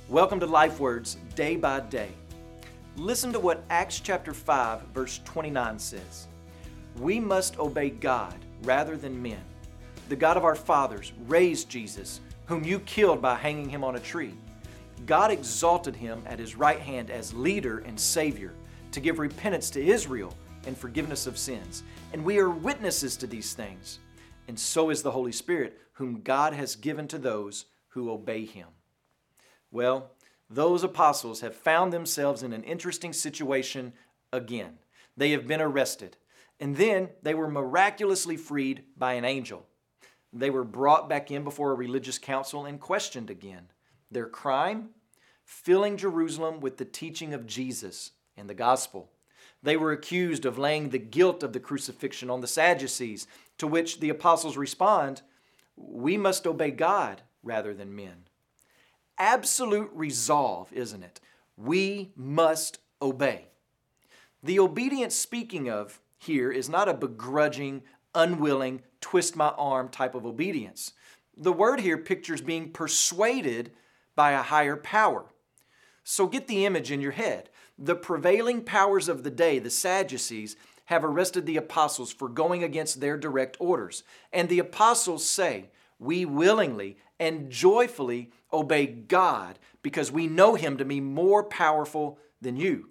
Welcome to Life Words Day by Day. Listen to what Acts chapter 5 verse 29 says. We must obey God rather than men. The God of our fathers raised Jesus, whom you killed by hanging him on a tree. God exalted him at his right hand as leader and Savior to give repentance to Israel and forgiveness of sins. And we are witnesses to these things. And so is the Holy Spirit, whom God has given to those who obey him. Well, those apostles have found themselves in an interesting situation again. They have been arrested, and then they were miraculously freed by an angel. They were brought back in before a religious council and questioned again. Their crime? Filling Jerusalem with the teaching of Jesus and the gospel. They were accused of laying the guilt of the crucifixion on the Sadducees, to which the apostles respond, we must obey God rather than men. Absolute resolve, isn't it? We must obey. The obedience speaking of here is not a begrudging, unwilling, twist my arm type of obedience. The word here pictures being persuaded by a higher power. So get the image in your head. The prevailing powers of the day, the Sadducees, have arrested the apostles for going against their direct orders. And the apostles say, we willingly and joyfully obey God because we know him to be more powerful than you.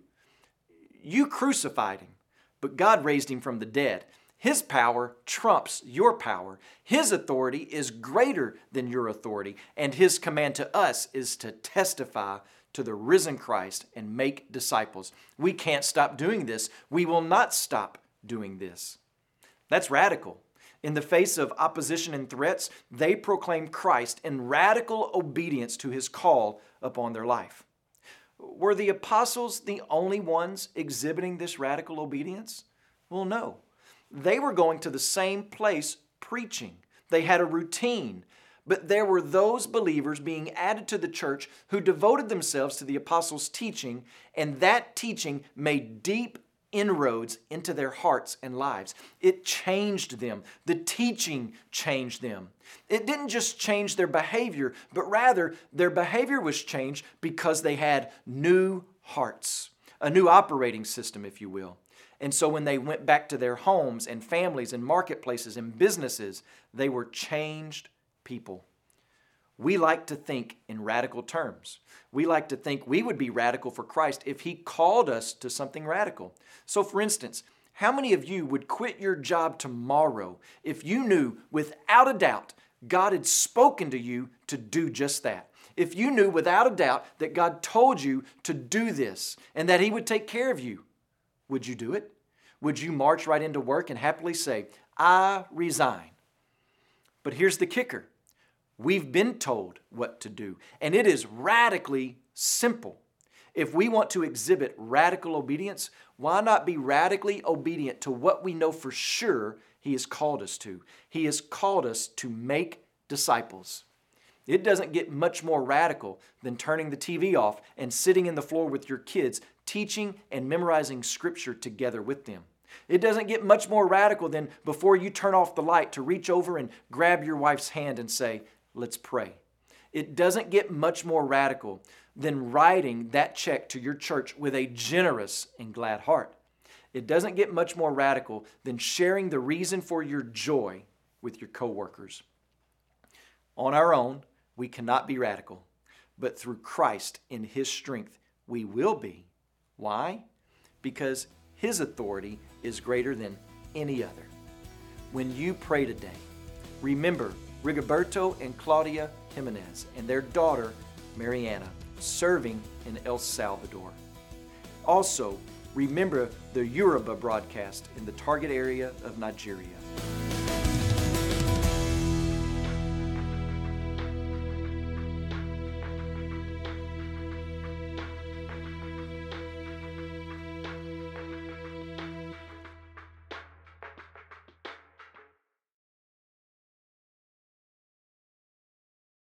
You crucified him, but God raised him from the dead. His power trumps your power. His authority is greater than your authority, and his command to us is to testify to the risen Christ and make disciples. We can't stop doing this. We will not stop doing this. That's radical. In the face of opposition and threats, they proclaim Christ in radical obedience to his call upon their life. Were the apostles the only ones exhibiting this radical obedience? Well, no. They were going to the same place preaching. They had a routine. But there were those believers being added to the church who devoted themselves to the apostles' teaching, and that teaching made deep inroads into their hearts and lives. It changed them. The teaching changed them. It didn't just change their behavior, but rather their behavior was changed because they had new hearts, a new operating system, if you will. And so when they went back to their homes and families and marketplaces and businesses, they were changed people. We like to think in radical terms. We like to think we would be radical for Christ if he called us to something radical. So for instance, how many of you would quit your job tomorrow if you knew without a doubt God had spoken to you to do just that? If you knew without a doubt that God told you to do this and that he would take care of you, would you do it? Would you march right into work and happily say, I resign? But here's the kicker. We've been told what to do, and it is radically simple. If we want to exhibit radical obedience, why not be radically obedient to what we know for sure he has called us to? He has called us to make disciples. It doesn't get much more radical than turning the TV off and sitting in the floor with your kids, teaching and memorizing scripture together with them. It doesn't get much more radical than before you turn off the light to reach over and grab your wife's hand and say, let's pray. It doesn't get much more radical than writing that check to your church with a generous and glad heart. It doesn't get much more radical than sharing the reason for your joy with your coworkers. On our own, we cannot be radical, but through Christ in his strength, we will be. Why? Because his authority is greater than any other. When you pray today, remember Rigoberto and Claudia Jimenez and their daughter, Mariana, serving in El Salvador. Also, remember the Yoruba broadcast in the target area of Nigeria.